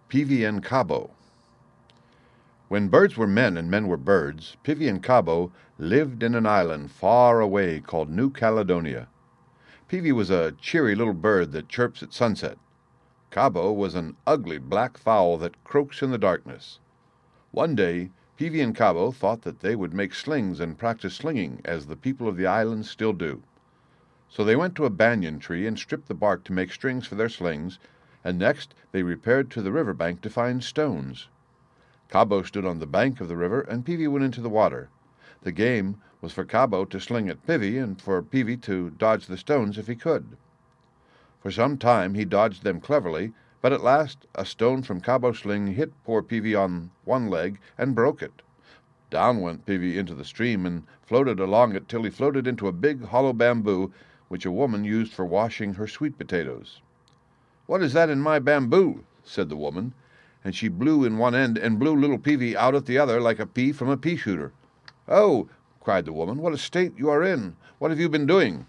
Peevy and Cabo. When birds were men and men were birds, Peevy and Cabo lived in an island far away called New Caledonia. Peevy was a cheery little bird that chirps at sunset. Cabo was an ugly black fowl that croaks in the darkness. One day, Peevy and Cabo thought that they would make slings and practice slinging, as the people of the island still do. So they went to a banyan tree and stripped the bark to make strings for their slings, and next they repaired to the river bank to find stones. Cabo stood on the bank of the river, and Peevy went into the water. The game was for Cabo to sling at Peevy, and for Peevy to dodge the stones if he could. For some time he dodged them cleverly, but at last a stone from Cabo's sling hit poor Peevy on one leg and broke it. Down went Peevy into the stream and floated along it till he floated into a big hollow bamboo which a woman used for washing her sweet potatoes. "What is that in my bamboo?" said the woman, and she blew in one end and blew little Peevy out at the other like a pea from a pea-shooter. "Oh," cried the woman, "what a state you are in! What have you been doing?"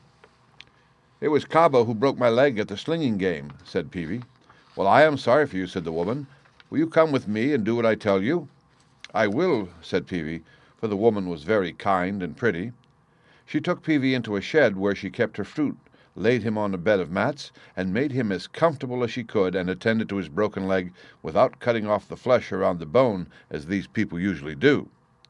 "It was Cabo who broke my leg at the slinging game," said Peevy. "Well, I am sorry for you," said the woman. "Will you come with me and do what I tell you?" "I will," said Peevy, for the woman was very kind and pretty. She took Peevy into a shed where she kept her fruit, laid him on a bed of mats, and made him as comfortable as she could, and attended to his broken leg without cutting off the flesh around the bone, as these people usually do.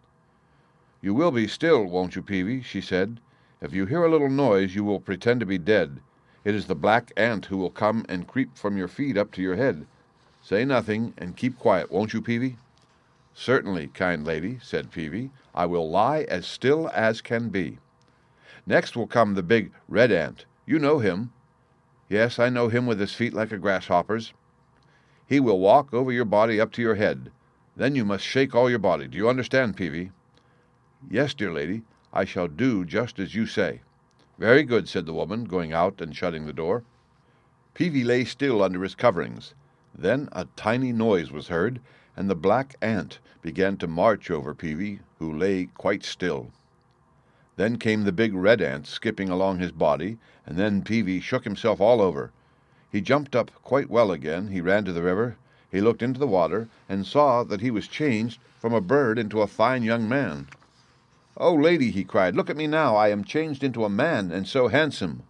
"You will be still, won't you, Peevy?" she said. "If you hear a little noise, you will pretend to be dead. It is the black ant who will come and creep from your feet up to your head. Say nothing, and keep quiet, won't you, Peevy?" "Certainly, kind lady," said Peevy. "I will lie as still as can be." "Next will come the big red ant. You know him." "Yes, I know him, with his feet like a grasshopper's." "He will walk over your body up to your head. Then you must shake all your body. Do you understand, Peevy?" "Yes, dear lady, I shall do just as you say." "Very good," said the woman, going out and shutting the door. Peevy lay still under his coverings. Then a tiny noise was heard, and the black ant began to march over Peevy, who lay quite still. Then came the big red ant skipping along his body, and then Peevy shook himself all over. He jumped up quite well again. He ran to the river. He looked into the water, and saw that he was changed from a bird into a fine young man. "Oh, lady," he cried, "look at me now. I am changed into a man, and so handsome."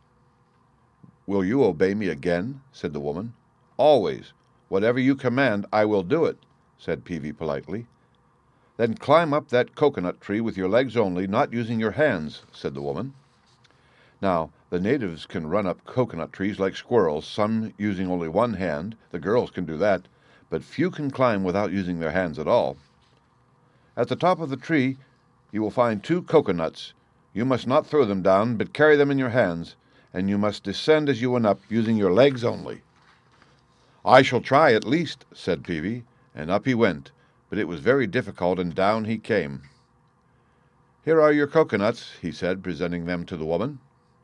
"Will you obey me again?" said the woman. "Always. Whatever you command, I will do it," said Peevy politely. "Then climb up that coconut tree with your legs only, not using your hands," said the woman. Now, the natives can run up coconut trees like squirrels, some using only one hand. The girls can do that, but few can climb without using their hands at all. "At the top of the tree you will find 2 coconuts. You must not throw them down, but carry them in your hands, and you must descend as you went up, using your legs only." "I shall try at least," said Peevy, and up he went, but it was very difficult, and down he came. "Here are your coconuts," he said, presenting them to the woman.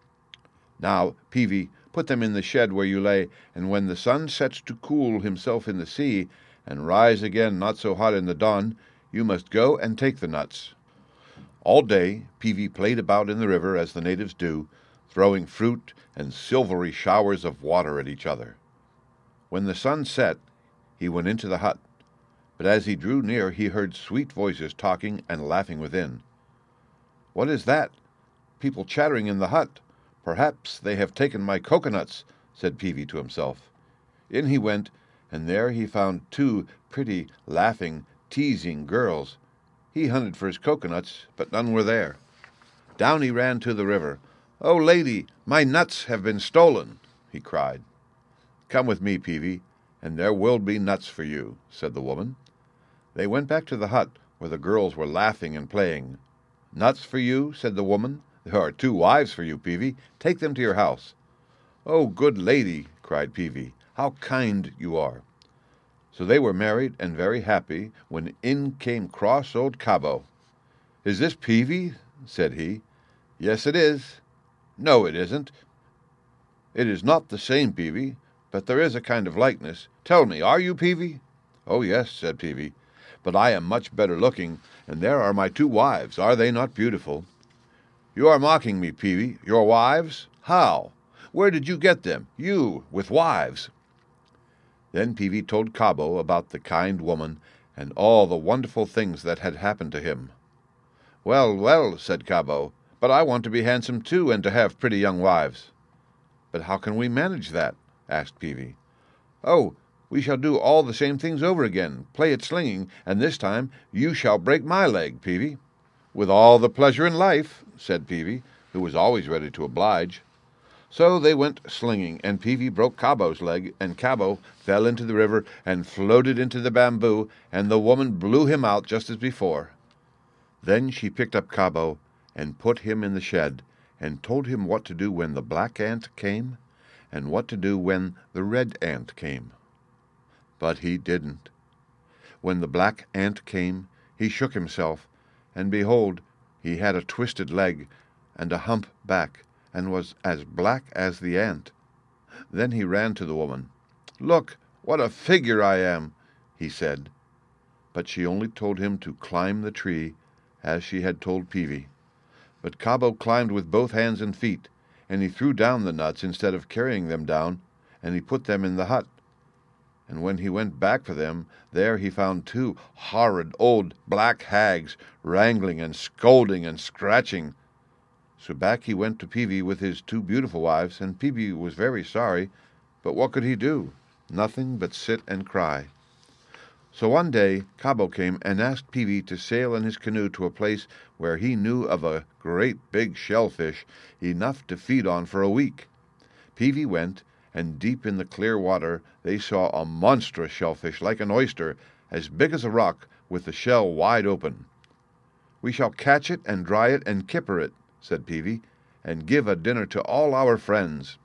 "Now, Peevy, put them in the shed where you lay, and when the sun sets to cool himself in the sea, and rise again not so hot in the dawn, you must go and take the nuts." All day Peevy played about in the river, as the natives do, throwing fruit and silvery showers of water at each other. When the sun set, he went into the hut, but as he drew near he heard sweet voices talking and laughing within. "What is that? People chattering in the hut. Perhaps they have taken my coconuts," said Peevy to himself. In he went, and there he found 2 pretty, laughing, teasing girls. He hunted for his coconuts, but none were there. Down he ran to the river. "Oh, lady, my nuts have been stolen," he cried. "Come with me, Peevy, and there will be nuts for you," said the woman. They went back to the hut, where the girls were laughing and playing. "Nuts for you?" said the woman. "There are 2 wives for you, Peevy. Take them to your house." "Oh, good lady," cried Peevy, "how kind you are." So they were married and very happy, when in came cross old Cabo. "Is this Peevy?" said he. "Yes, it is." "No, it isn't." "It is not the same Peevy, but there is a kind of likeness. Tell me, are you Peevy?" "Oh, yes," said Peevy, "but I am much better looking, and there are my 2 wives. Are they not beautiful?" "You are mocking me, Peevy. Your wives? How? Where did you get them? You, with wives?" Then Peavy told Cabo about the kind woman and all the wonderful things that had happened to him. "Well, well," said Cabo, "but I want to be handsome too, and to have pretty young wives." "But how can we manage that?" asked Peavy. "Oh, we shall do all the same things over again, play at slinging, and this time you shall break my leg, Peavy." "With all the pleasure in life," said Peavy, who was always ready to oblige. So they went slinging, and Peavy broke Cabo's leg, and Cabo fell into the river and floated into the bamboo, and the woman blew him out just as before. Then she picked up Cabo and put him in the shed, and told him what to do when the black ant came, and what to do when the red ant came. But he didn't. When the black ant came, he shook himself, and behold, he had a twisted leg and a hump back, and was as black as the ant. Then he ran to the woman. "Look, what a figure I am," he said. But she only told him to climb the tree, as she had told Peavy. But Cabo climbed with both hands and feet, and he threw down the nuts instead of carrying them down, and he put them in the hut. And when he went back for them, there he found 2 horrid old black hags wrangling and scolding and scratching. So back he went to Peavy with his 2 beautiful wives, and Peavy was very sorry, but what could he do? Nothing but sit and cry. So one day Cabo came and asked Peavy to sail in his canoe to a place where he knew of a great big shellfish, enough to feed on for a week. Peavy went, and deep in the clear water they saw a monstrous shellfish like an oyster, as big as a rock, with the shell wide open. "We shall catch it and dry it and kipper it," said Peavy, "and give a dinner to all our friends."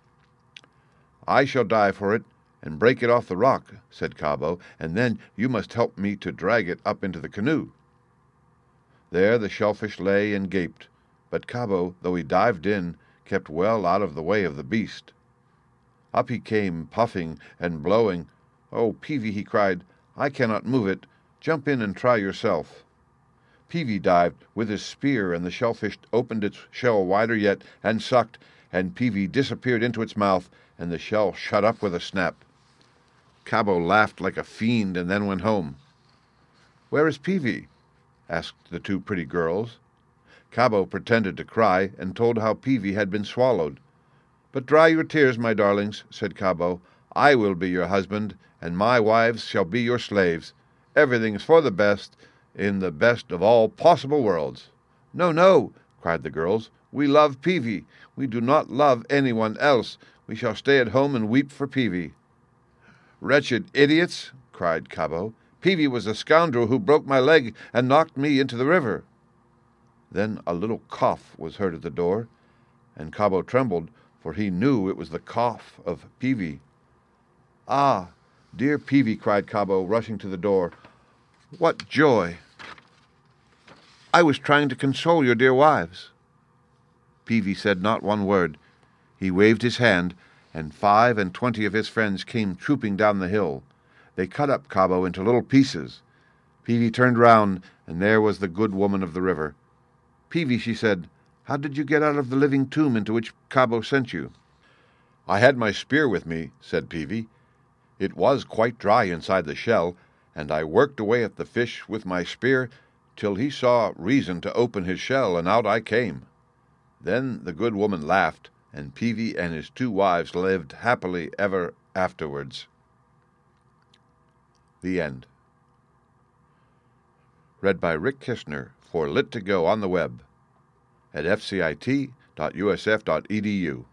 "I shall dive for it and break it off the rock," said Cabo, "and then you must help me to drag it up into the canoe." There the shellfish lay and gaped, but Cabo, though he dived in, kept well out of the way of the beast. Up he came, puffing and blowing. "Oh, Peavy," he cried, "I cannot move it. Jump in and try yourself." Peavy dived with his spear, and the shellfish opened its shell wider yet, and sucked, and Peavy disappeared into its mouth, and the shell shut up with a snap. Cabo laughed like a fiend, and then went home. "Where is Peavy?" asked the 2 pretty girls. Cabo pretended to cry, and told how Peavy had been swallowed. "But dry your tears, my darlings," said Cabo. "I will be your husband, and my wives shall be your slaves. Everything is for the best, in the best of all possible worlds." "No, no," cried the girls. "We love Peavy. We do not love anyone else. We shall stay at home and weep for Peavy." "Wretched idiots," cried Cabo. "Peavy was a scoundrel who broke my leg and knocked me into the river." Then a little cough was heard at the door, and Cabo trembled, for he knew it was the cough of Peavy. "Ah, dear Peavy," cried Cabo, rushing to the door, "what joy! I was trying to console your dear wives." Peavy said not one word. He waved his hand, and 25 of his friends came trooping down the hill. They cut up Cabo into little pieces. Peavy turned round, and there was the good woman of the river. "Peavy," she said, "how did you get out of the living tomb into which Cabo sent you?" "I had my spear with me," said Peavy. "It was quite dry inside the shell, and I worked away at the fish with my spear till he saw reason to open his shell, and out I came." Then the good woman laughed, and Peavy and his 2 wives lived happily ever afterwards. The End. Read by Rick Kishner for Lit2Go on the web at fcit.usf.edu.